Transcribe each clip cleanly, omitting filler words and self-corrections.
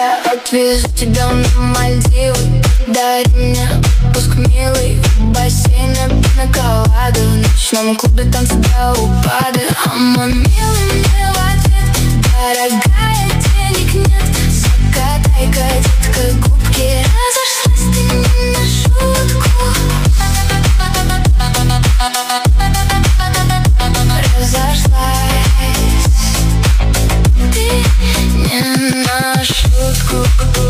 Я отвезу тебя на Мальдивы, дари мне отпуск милый. В бассейне пиноколада, в ночном клубе танцы до упада. А мой милый мне в ответ: дорогая, денег нет. Закатай-ка, детка, губки. Разошлась ты не на шутку. Разошлась ты не на шутку.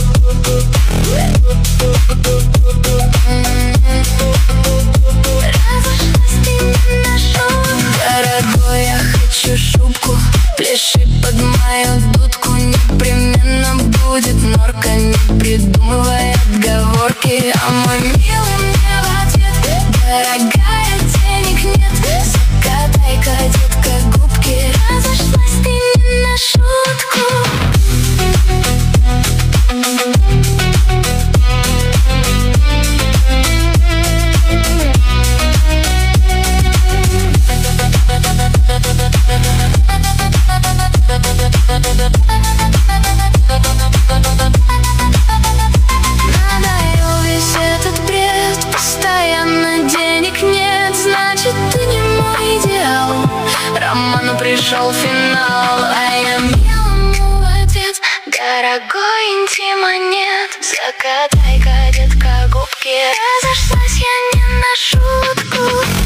Разошлась ты не на шутку. Дорогой, я хочу шубку. Пляши под мою дудку. Непременно будет норка, не придумывай отговорки. А мой милый мне в ответ: дорогая, денег нет. Закатай-ка, детка, губки. Разошлась ты не на шутку. Надоел весь этот бред, постоянно денег нет. Значит, ты не мой идеал. Роману пришел финал, а я милому в ответ: дорогой, интима нет. Закатай-ка, детка, губки. Разошлась я не на шутку.